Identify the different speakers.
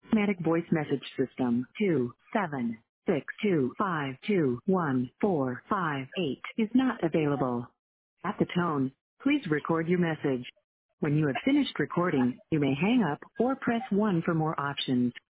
Speaker 1: Automatic voice message system 276252145 is not available. At the tone, please record your message. When you have finished recording, you may hang up or press 1 for more options.